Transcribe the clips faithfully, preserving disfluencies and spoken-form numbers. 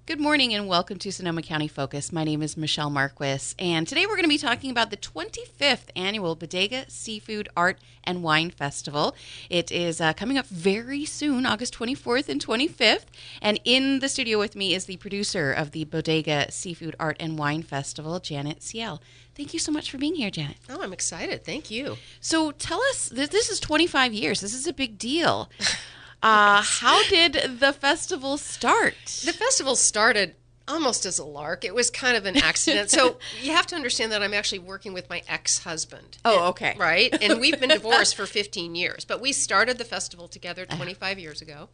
Good morning and welcome to Sonoma County Focus. My name is Michelle Marquis, and today we're going to be talking about the twenty-fifth Annual Bodega Seafood Art and Wine Festival. It is uh, coming up very soon, August twenty-fourth and twenty-fifth, and in the studio with me is the producer of the Bodega Seafood Art and Wine Festival, Janet Ciel. Thank you so much for being here, Janet. Oh, I'm excited. Thank you. So tell us, th- this is twenty-five years. This is a big deal. Uh, how did the festival start? The festival started almost as a lark. It was kind of an accident. So you have to understand that I'm actually working with my ex-husband. Oh, okay. Right? And we've been divorced for fifteen years. But we started the festival together twenty-five years ago.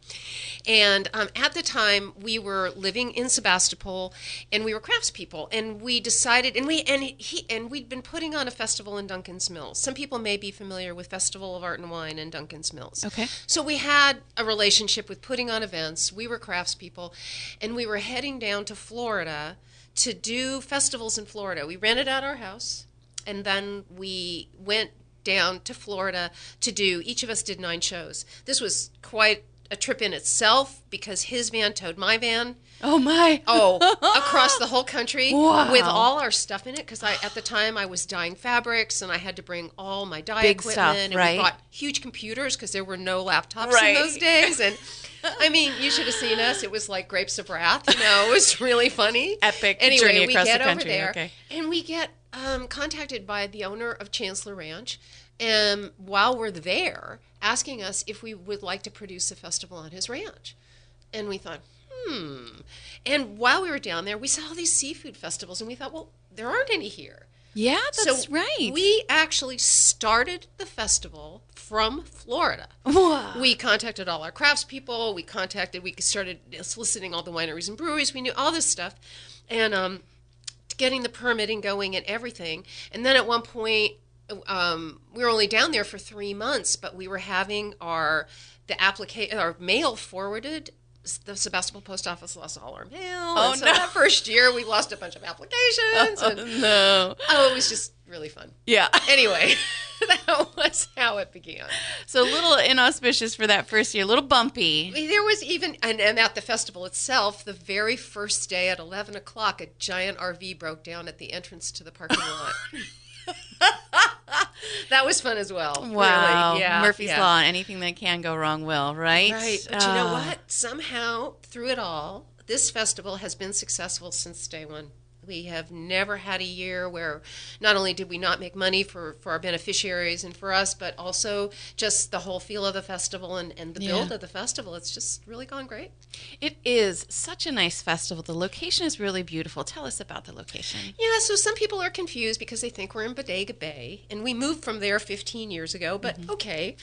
And um, at the time, we were living in Sebastopol, and we were craftspeople. And we decided, and we and he and we'd been putting on a festival in Duncan's Mills. Some people may be familiar with Festival of Art and Wine in Duncan's Mills. Okay. So we had a relationship with putting on events. We were craftspeople, and we were heading down to Florida to do festivals in Florida. We rented out our house, and then we went down to Florida to do, each of us did nine shows. This was quite a trip in itself because his van towed my van. Oh, my. Oh, across the whole country Wow. with all our stuff in it, because I, at the time I was dyeing fabrics and I had to bring all my dye Big equipment. stuff, and right? we bought huge computers because there were no laptops Right. in those days. And I mean, you should have seen us. It was like Grapes of Wrath. You know, it was really funny. Epic anyway, journey we across get the country. over there, Okay. and we get um, contacted by the owner of Chancellor Ranch, and while we're there, asking us if we would like to produce a festival on his ranch. And we thought, hmm. And while we were down there, we saw all these seafood festivals, and we thought, well, there aren't any here. Yeah, that's so right. We actually started the festival from Florida. Wow. We contacted all our craftspeople. We contacted, we started soliciting all the wineries and breweries. We knew all this stuff. And um, getting the permitting going and everything. And then at one point, um, we were only down there for three months, but we were having our, the applica- our mail forwarded. The Sebastopol Post Office lost all our mail. Oh, and so no. that first year, we lost a bunch of applications. Oh, and, no. oh, it was just really fun. Yeah. Anyway, that was how it began. So a little inauspicious for that first year, a little bumpy. There was even, and, and at the festival itself, the very first day at eleven o'clock, a giant R V broke down at the entrance to the parking lot. That was fun as well. Wow. Really. Yeah, Murphy's yeah. Law, anything that can go wrong will, right? Right. But you know Uh, what? Somehow, through it all, this festival has been successful since day one. We have never had a year where not only did we not make money for, for our beneficiaries and for us, but also just the whole feel of the festival and, and the Yeah. build of the festival. It's just really gone great. It is such a nice festival. The location is really beautiful. Tell us about the location. Yeah, so some people are confused because they think we're in Bodega Bay, and we moved from there fifteen years ago, but okay.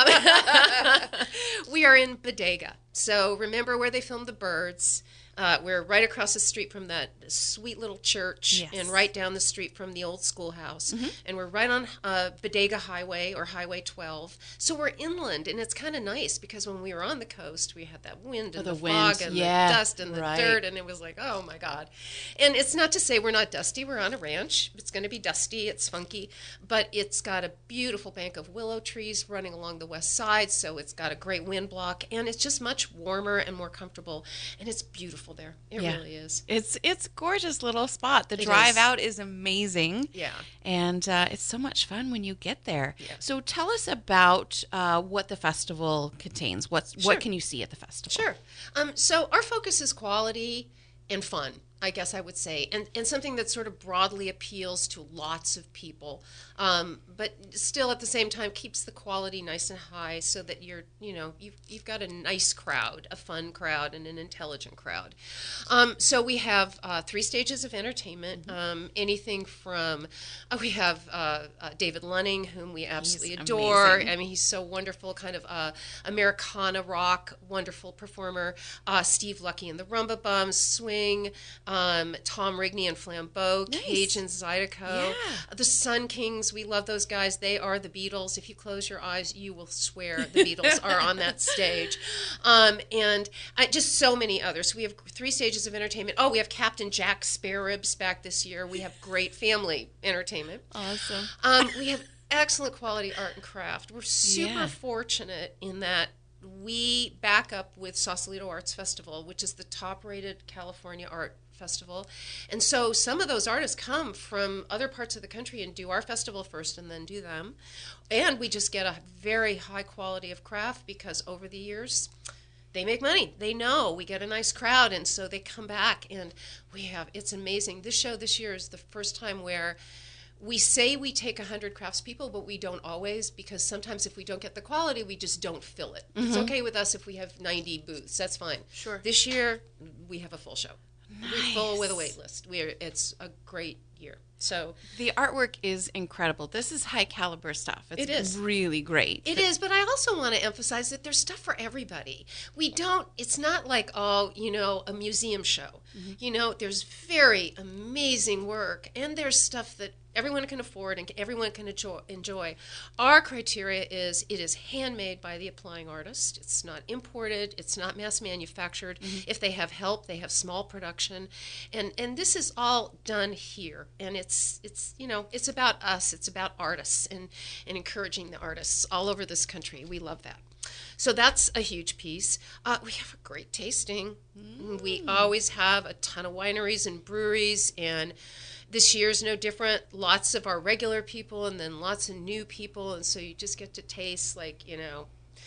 Um, we are in Bodega. So remember where they filmed The Birds. Uh, we're right across the street from that sweet little church, Yes. and right down the street from the old schoolhouse. Mm-hmm. And we're right on uh, Bodega Highway, or Highway twelve. So we're inland, and it's kind of nice because when we were on the coast, we had that wind and Oh, the, the wind, fog and yeah, the dust and the right. dirt, and it was like, oh my God. And it's not to say we're not dusty. We're on a ranch. It's going to be dusty. It's funky, but it's got a beautiful bank of willow trees running along the west side, so it's got a great wind block, and it's just much warmer and more comfortable, and it's beautiful there. It Yeah. really is. It's it's gorgeous little spot. The It drive is. out is amazing. Yeah. And uh, it's so much fun when you get there. Yeah. So tell us about uh, what the festival contains. What's Sure. what can you see at the festival? Sure. Um, so our focus is quality and fun, I guess I would say, and, and something that sort of broadly appeals to lots of people, um, but still at the same time keeps the quality nice and high so that you're, you know, you've, you've got a nice crowd, a fun crowd, and an intelligent crowd. Um, so we have uh, three stages of entertainment, um, anything from, uh, we have uh, uh, David Lunning, whom we absolutely He's adore. amazing. I mean, he's so wonderful, kind of uh, Americana rock, wonderful performer. Uh, Steve Lucky and the Rumba Bums, swing. Um, Tom Rigney and Flambeau, Nice. Cage and Zydeco. Yeah. The Sun Kings, we love those guys. They are the Beatles. If you close your eyes, you will swear the Beatles are on that stage. Um, and uh, just so many others. We have three stages of entertainment. Oh, we have Captain Jack Spareribs back this year. We have great family entertainment. Awesome. Um, we have excellent quality art and craft. We're super Yeah. fortunate in that we back up with Sausalito Arts Festival, which is the top-rated California art festival. And so some of those artists come from other parts of the country and do our festival first and then do them. And we just get a very high quality of craft because over the years, they make money. They know we get a nice crowd, and so they come back. And we have, it's amazing. This show this year is the first time where we say we take one hundred craftspeople, but we don't always, because sometimes if we don't get the quality, we just don't fill it. Mm-hmm. It's okay with us if we have ninety booths. That's fine. Sure. This year, we have a full show. Nice. We're full with a wait list. We're, it's a great year. So the artwork is incredible. This is high caliber stuff. It's it is really great. It is, but I also want to emphasize that there's stuff for everybody. We don't, it's not like, oh, you know, a museum show. Mm-hmm. You know, there's very amazing work, and there's stuff that everyone can afford and everyone can enjoy. Our criteria is it is handmade by the applying artist. It's not imported. It's not mass manufactured. Mm-hmm. If they have help, they have small production. And and this is all done here. And it's, it's you know, it's about us. It's about artists and, and encouraging the artists all over this country. We love that. So that's a huge piece. Uh, we have a great tasting. Mm. We always have a ton of wineries and breweries, and this year's no different. Lots of our regular people and then lots of new people, and so you just get to taste, like, you know,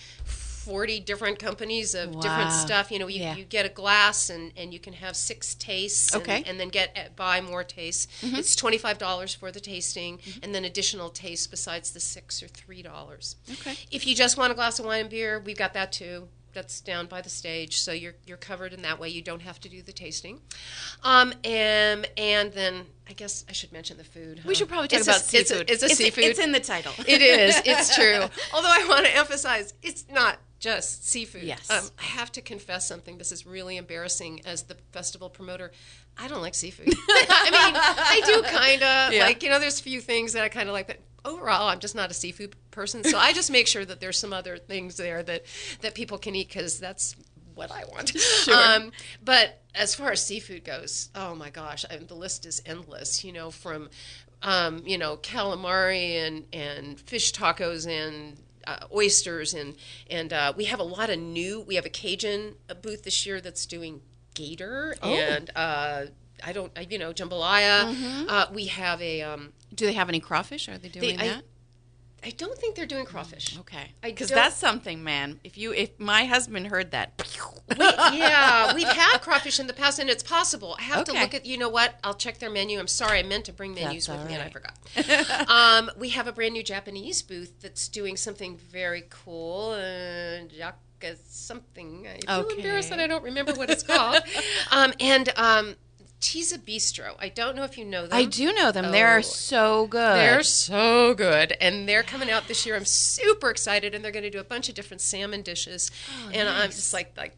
forty different companies of wow. different stuff. You know, you, yeah. you get a glass and, and you can have six tastes and, okay. and then get buy more tastes. Mm-hmm. It's twenty-five dollars for the tasting, mm-hmm. and then additional tastes besides the six are three dollars. Okay. If you just want a glass of wine and beer, we've got that too. That's down by the stage, so you're you're covered in that way. You don't have to do the tasting. Um, and, and then I guess I should mention the food. Huh? We should probably talk it's about a, seafood. It's a, it's a seafood. It's in the title. It is. It's true. Although I want to emphasize, it's not just seafood. Yes. Um, I have to confess something. This is really embarrassing as the festival promoter. I don't like seafood. I mean, I do kind of. Yeah. Like, you know, there's a few things that I kind of like, but overall, I'm just not a seafood person. So I just make sure that there's some other things there that, that people can eat, because that's what I want. Sure. Um, but as far as seafood goes, oh my gosh, I, the list is endless, you know, from, um, you know, calamari and, and fish tacos and uh, oysters. And, and uh, we have a lot of new, we have a Cajun booth this year that's doing gator oh. and, uh, I don't, you know, jambalaya. Mm-hmm. Uh, we have a... Um, Do they have any crawfish? Are they doing they, that? I, I don't think they're doing crawfish. Okay. Because that's something, man. If you, if my husband heard that. we, yeah, we've had crawfish in the past, and it's possible. I have okay. to look at, you know what? I'll check their menu. I'm sorry, I meant to bring menus that's with me, right. and I forgot. um, we have a brand new Japanese booth that's doing something very cool. Uh, Jaka something. I feel okay. embarrassed that I don't remember what it's called. um, and... Um, Tisa Bistro. I don't know if you know them. I do know them. Oh, they are so good. They're so good. And they're coming out this year. I'm super excited. And they're going to do a bunch of different salmon dishes. Oh, and nice. I'm just like, like,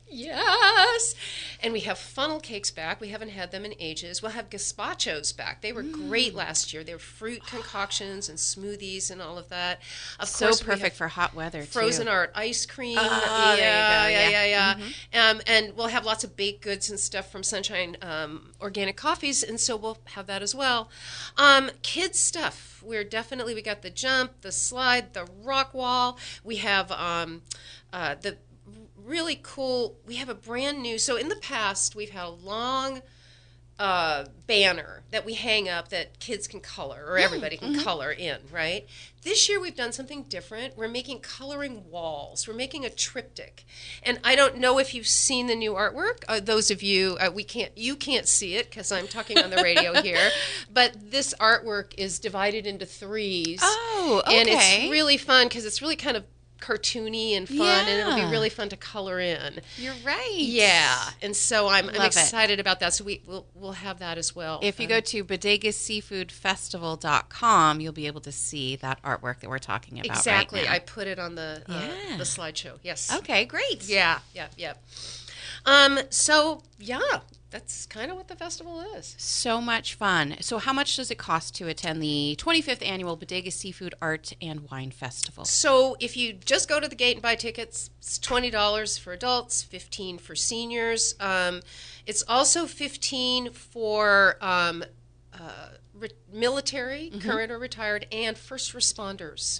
yes. And we have funnel cakes back. We haven't had them in ages. We'll have gazpachos back. They were mm. great last year. They were fruit concoctions and smoothies and all of that. Of so course, perfect for hot weather, too. Frozen art ice cream. Oh, yeah, there you go. yeah, yeah, yeah. yeah. Mm-hmm. Um, and we'll have lots of baked goods and stuff from Sunshine um, Organic Coffees, and so we'll have that as well. Um, kids stuff. We're definitely, we got the jump, the slide, the rock wall. We have um, uh, the really cool, we have a brand new, so in the past we've had a long uh, banner that we hang up that kids can color, or everybody can mm-hmm. color in, right? This year we've done something different. We're making coloring walls. We're making a triptych. And I don't know if you've seen the new artwork. Uh, those of you, uh, we can't, you can't see it because I'm talking on the radio here. But this artwork is divided into threes. Oh, okay. And it's really fun because it's really kind of cartoony and fun, yeah. and it'll be really fun to color in. You're right. Yeah, and so I'm, I'm excited it. about that. So we we'll, we'll have that as well. If you um, go to bodegas seafood festival dot com, you'll be able to see that artwork that we're talking about. Exactly. Right now. I put it on the uh, yeah. the slideshow. Yes. Okay. Great. Yeah. Yeah. Yeah. Um. So yeah. That's kind of what the festival is. So much fun. So how much does it cost to attend the twenty-fifth Annual Bodega Seafood Art and Wine Festival? So if you just go to the gate and buy tickets, it's twenty dollars for adults, fifteen dollars for seniors. Um, it's also fifteen dollars for um, uh, re- military, mm-hmm. current or retired, and first responders.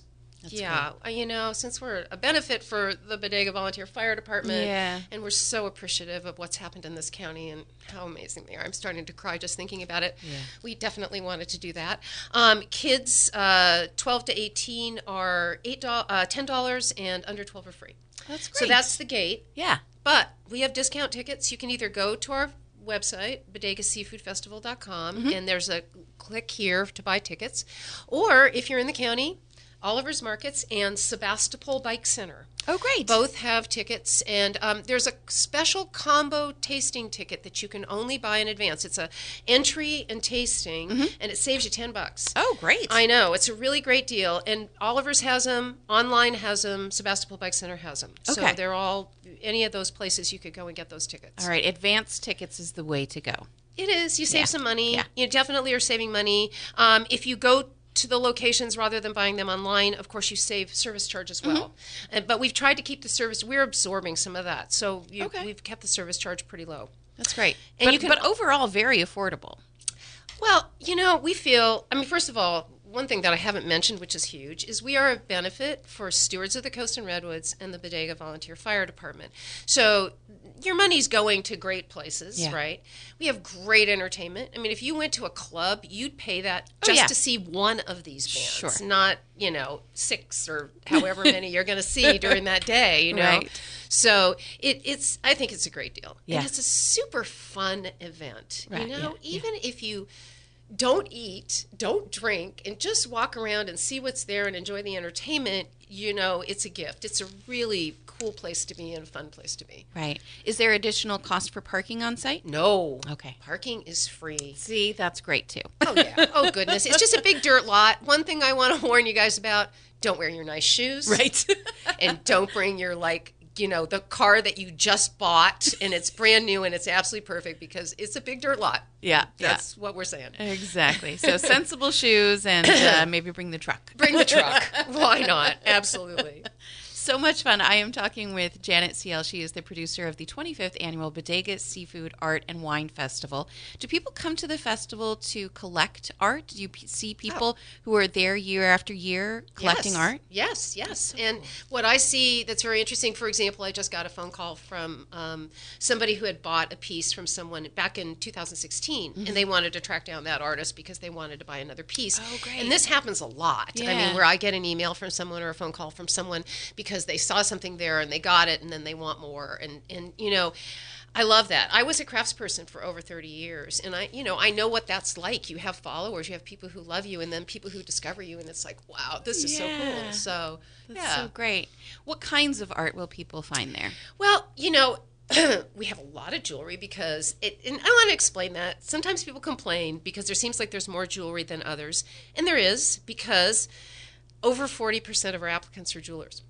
That's yeah, uh, you know, since we're a benefit for the Bodega Volunteer Fire Department, Yeah. and we're so appreciative of what's happened in this county and how amazing they are. I'm starting to cry just thinking about it. Yeah. We definitely wanted to do that. Um, kids uh, twelve to eighteen are eight dollars, uh, ten dollars, and under twelve are free. That's great. So that's the gate. Yeah. But we have discount tickets. You can either go to our website, bodega seafood festival dot com, Mm-hmm. and there's a click here to buy tickets. Or if you're in the county, Oliver's Markets and Sebastopol Bike Center. Oh, great. Both have tickets, and um, there's a special combo tasting ticket that you can only buy in advance. It's a entry and tasting, Mm-hmm. and it saves you ten bucks. Oh, great. I know, it's a really great deal, and Oliver's has them, online has them, Sebastopol Bike Center has them. So Okay. they're all, any of those places you could go and get those tickets. All right. Advanced tickets is the way to go. It is. You save Yeah. some money. Yeah. You definitely are saving money. Um, if you go to the locations rather than buying them online, of course you save service charge as well. Mm-hmm. Uh, but we've tried to keep the service, we're absorbing some of that. So you, Okay. we've kept the service charge pretty low. That's great. And but, you can- but overall, very affordable. Well, you know, we feel, I mean, first of all, one thing that I haven't mentioned, which is huge, is we are a benefit for Stewards of the Coast and Redwoods and the Bodega Volunteer Fire Department. So your money's going to great places, Yeah. right? We have great entertainment. I mean, if you went to a club, you'd pay that Oh, just yeah. to see one of these bands, Sure. not, you know, six or however many you're going to see during that day, you know? Right. So it, it's, I think it's a great deal. Yeah. And it's a super fun event. Right, You know, yeah, yeah. even if you don't eat, don't drink, and just walk around and see what's there and enjoy the entertainment, you know, it's a gift. It's a really cool place to be and a fun place to be. Right. Is there additional cost for parking on site? No. Okay. Parking is free. See, that's great too. Oh, yeah. Oh, goodness. It's just a big dirt lot. One thing I want to warn you guys about, don't wear your nice shoes. Right. And don't bring your, like, you know, the car that you just bought and it's brand new and it's absolutely perfect because it's a big dirt lot. Yeah. That's what we're saying. Yeah. Exactly. So sensible shoes and uh, maybe bring the truck. Bring the truck. Why not? Absolutely. So much fun. I am talking with Janet Ciel. She is the producer of the twenty-fifth Annual Bodega Seafood Art and Wine Festival. Do people come to the festival to collect art? Do you p- see people who are there year after year collecting Yes. art? Yes, yes. And what I see that's very interesting, for example, I just got a phone call from um, somebody who had bought a piece from someone back in two thousand sixteen, and they wanted to track down that artist because they wanted to buy another piece. Oh, great. And this happens a lot. I Yeah. mean, where I get an email from someone or a phone call from someone because they saw something there and they got it and then they want more. And, and you know, I love that. I was a craftsperson for over thirty years, and I, you know, I know what that's like. You have followers, you have people who love you, and then people who discover you, and it's like, wow, this is so Yeah. cool. So, That's yeah. so great. What kinds of art will people find there? Well, you know, we have a lot of jewelry because it, and I want to explain that. Sometimes people complain because there seems like there's more jewelry than others, and there is because over forty percent of our applicants are jewelers.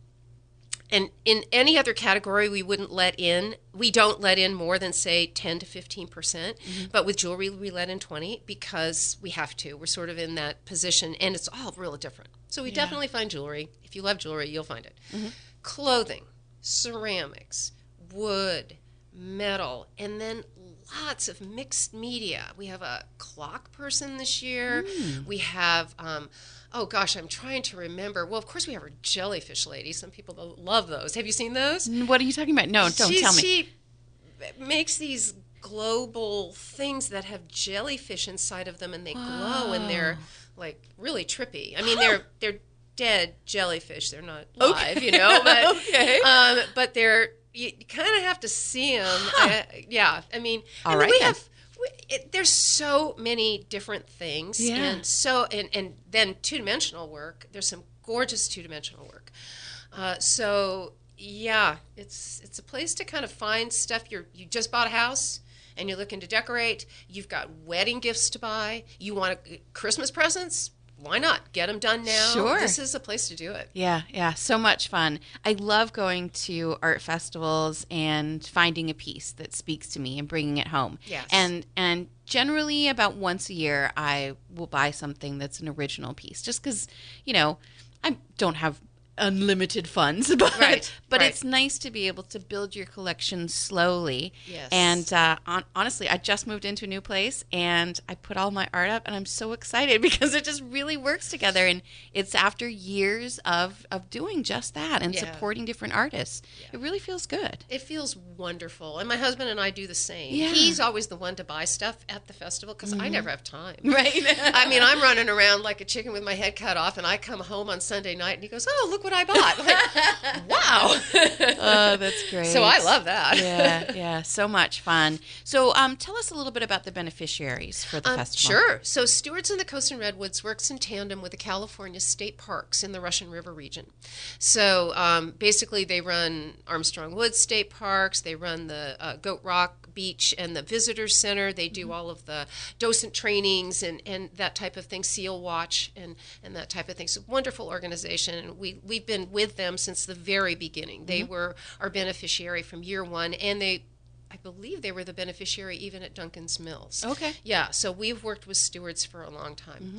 And in any other category, we wouldn't let in, we don't let in more than, say, ten to fifteen percent. Mm-hmm. But with jewelry, we let in twenty because we have to. We're sort of in that position, and it's all real different. So we Yeah. definitely find jewelry. If you love jewelry, you'll find it. Clothing, ceramics, wood, metal, and then lots of mixed media. We have a clock person this year. We have, um, oh gosh, I'm trying to remember. Well, of course, we have our jellyfish lady. Some people love those. Have you seen those? What are you talking about? No, don't She- tell me. She makes these global things that have jellyfish inside of them, and they glow, and they're like really trippy. I mean, they're they're dead jellyfish. They're not live, you know. But, Okay. Um, but they're you kind of have to see them. Uh, yeah, I mean, All and right we then. have. we- It, there's so many different things, Yeah. and so and and then two dimensional work. There's some gorgeous two dimensional work. Uh, so yeah, it's it's a place to kind of find stuff. You're you just bought a house and you're looking to decorate. You've got wedding gifts to buy. You want a, Christmas presents. Why not get them done now? Sure. This is a place to do it. Yeah, yeah, so much fun. I love going to art festivals and finding a piece that speaks to me and bringing it home. Yes. And and generally about once a year I will buy something that's an original piece just cuz, you know, I don't have unlimited funds, but Right, but right. it's nice to be able to build your collection slowly. Yes. And uh, on, honestly, I just moved into a new place, and I put all my art up, and I'm so excited because it just really works together. And it's after years of of doing just that and Yeah. supporting different artists. It really feels good. It feels wonderful. And my husband and I do the same. Yeah. He's always the one to buy stuff at the festival because I never have time. Right. I mean, I'm running around like a chicken with my head cut off, and I come home on Sunday night, and he goes, "Oh, look what I bought!" I'm like, wow! Oh, that's great. So I love that. Yeah, yeah, so much fun. So, um, tell us a little bit about the beneficiaries for the Um, festival. Sure. So Stewards in the Coast and Redwoods works in tandem with the California State Parks in the Russian River region. So um, basically, they run Armstrong Woods State Parks. They run the uh, Goat Rock Beach and the Visitor Center. They do all of the docent trainings and, and that type of thing, Seal Watch and, and that type of thing. So wonderful organization, and we we've been with them since the very beginning. They were our beneficiary from year one, and they. I believe they were the beneficiary even at Duncan's Mills. Okay. Yeah, so we've worked with stewards for a long time.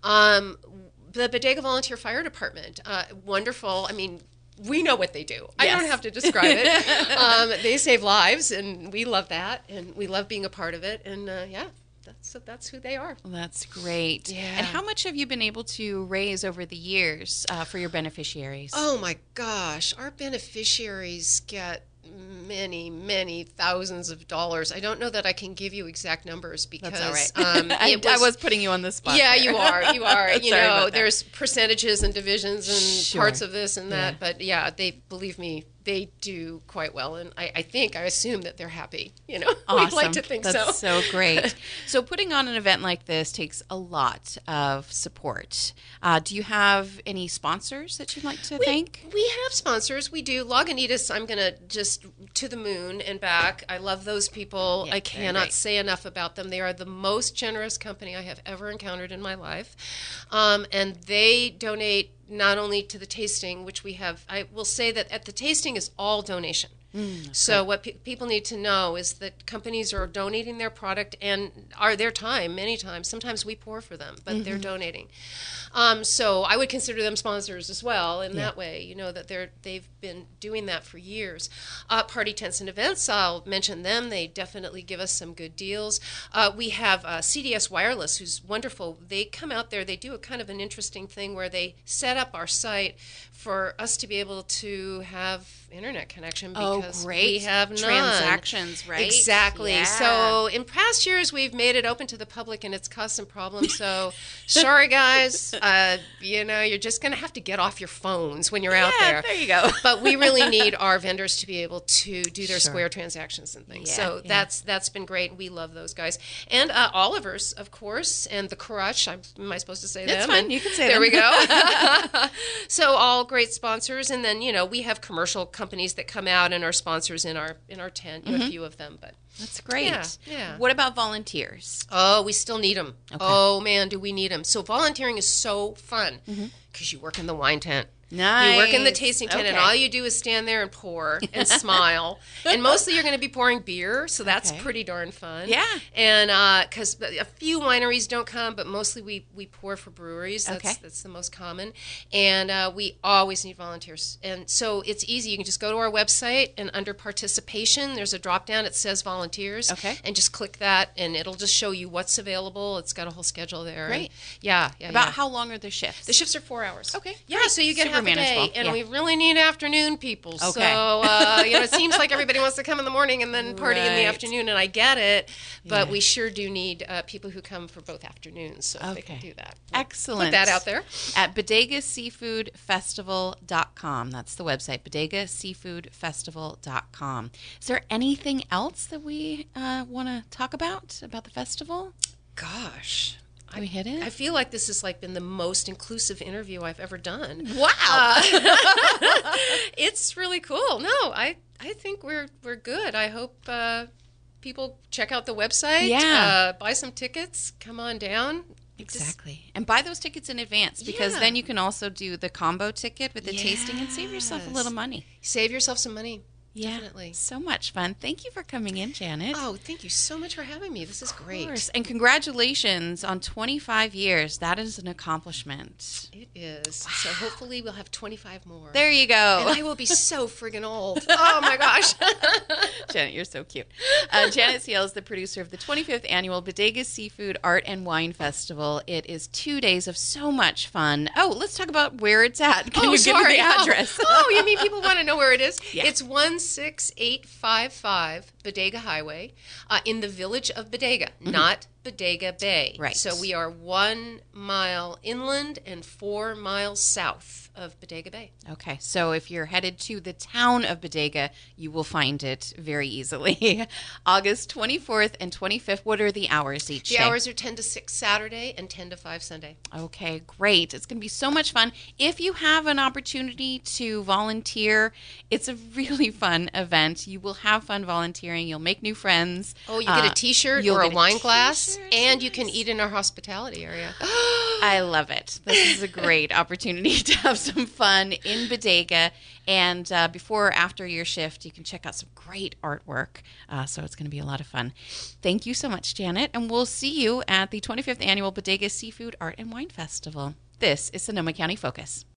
Um, the Bodega Volunteer Fire Department, uh, wonderful. I mean, we know what they do. I Yes. don't have to describe it. um, they save lives, and we love that, and we love being a part of it. And uh, yeah, that's that's who they are. Well, that's great. Yeah. And how much have you been able to raise over the years uh, for your beneficiaries? Oh my gosh, our beneficiaries get many, many thousands of dollars. I don't know that I can give you exact numbers because That's all right. um, I, it I was putting you on the spot. Yeah, there. you are. You are. you Sorry know, about that. there's percentages and divisions and Sure. parts of this and that. Yeah. But yeah, they believe me, they do quite well, and I, I think I assume that they're happy. You know, Awesome. we'd like to think That's so. so great. So putting on an event like this takes a lot of support. Uh, do you have any sponsors that you'd like to We, thank? we have sponsors. We do. Lagunitas, I'm going to just to the moon and back. I love those people. Yeah, I they're cannot great. say enough about them. They are the most generous company I have ever encountered in my life. Um, and they donate not only to the tasting, which we have, I will say that at the tasting is all donation. So what pe- people need to know is that companies are donating their product and are their time many times. Sometimes we pour for them, but they're donating. Um, so I would consider them sponsors as well in that way. You know that they're they've been doing that for years. Uh, Party Tents and Events, I'll mention them. They definitely give us some good deals. Uh, we have uh, C D S Wireless, who's wonderful. They come out there. They do a kind of an interesting thing where they set up our site for us to be able to have internet connection because Oh, great. we have none. Transactions, right? Exactly. Yeah. So in past years, we've made it open to the public, and it's caused some problems. So sorry, guys. Uh, you know, you're just going to have to get off your phones when you're out Yeah, there. there you go. But we really need our vendors to be able to do their Sure. Square transactions and things. Yeah, so yeah. that's that's been great. We love those guys. And uh, Oliver's, of course, and the Crutch. I'm, am I supposed to say That's them? fine. And You can say there them. we go. So all great sponsors, and then you know we have commercial companies that come out and are sponsors in our in our tent. You have a few of them, but That's great. Yeah, yeah. What about volunteers? oh, we still need them. Okay. Oh man, do we need them? So volunteering is so fun because you work in the wine tent. Nice. You work in the tasting tent, and Okay. all you do is stand there and pour and smile. And mostly you're going to be pouring beer, so that's Okay. pretty darn fun. Yeah. And because a few wineries don't come, but mostly we, we pour for breweries. That's, Okay. that's the most common. And uh, we always need volunteers. And so it's easy. You can just go to our website, and under participation, there's a drop down. It says volunteers. Okay. And just click that, and it'll just show you what's available. It's got a whole schedule there. Great. And yeah. yeah About yeah. how long are the shifts? The shifts are four hours. Okay, Yeah, great. so you get Super half a day, manageable. and Yeah. we really need afternoon people. Okay. So uh, you know, it seems like everybody wants to come in the morning and then party in the Right. afternoon, and I get it, but Yeah. we sure do need uh, people who come for both afternoons, so if they can Okay. do that. Excellent. Put that out there. At bodega seafood festival dot com. That's the website, bodega seafood festival dot com. Is there anything else that we uh, want to talk about, about the festival? Gosh. Can we hit it? I feel like this has like been the most inclusive interview I've ever done. wow. Uh, it's really cool. No, I I think we're we're good. I hope uh, people check out the website. Yeah. Uh, buy some tickets. Come on down. Just- Exactly. And buy those tickets in advance because Yeah. then you can also do the combo ticket with the tasting and save yourself a little Yes. money. Save yourself some money. Yeah, definitely. So much fun. Thank you for coming in, Janet. Oh, thank you so much for having me. This is great. Of course. And congratulations on twenty-five years. That is an accomplishment. It is. Wow. So hopefully we'll have twenty-five more. There you go. And I will be so friggin' old. Oh, my gosh. Janet, you're so cute. Uh, Janet Seale is the producer of the twenty-fifth Annual Bodega Seafood Art and Wine Festival. It is two days of so much fun. Oh, let's talk about where it's at. Can oh, you sorry. give me the address? Oh, oh, you mean people want to know where it is? Yeah. It's one six eight five five Bodega Highway uh, in the village of Bodega, mm-hmm. not Bodega Bay. Right. So we are one mile inland and four miles south of Bodega Bay. Okay, so if you're headed to the town of Bodega, you will find it very easily. August twenty-fourth and twenty-fifth, what are the hours each the day? The hours are ten to six Saturday and ten to five Sunday. Okay, great. It's going to be so much fun. If you have an opportunity to volunteer, it's a really fun event. You will have fun volunteering. You'll make new friends. Oh, you get uh, a T-shirt or a wine a glass, and nice. You can eat in our hospitality area. I love it. This is a great opportunity to have some fun in Bodega. And uh, before or after your shift, you can check out some great artwork. Uh, so it's going to be a lot of fun. Thank you so much, Janet. And we'll see you at the twenty-fifth Annual Bodega Seafood Art and Wine Festival. This is Sonoma County Focus.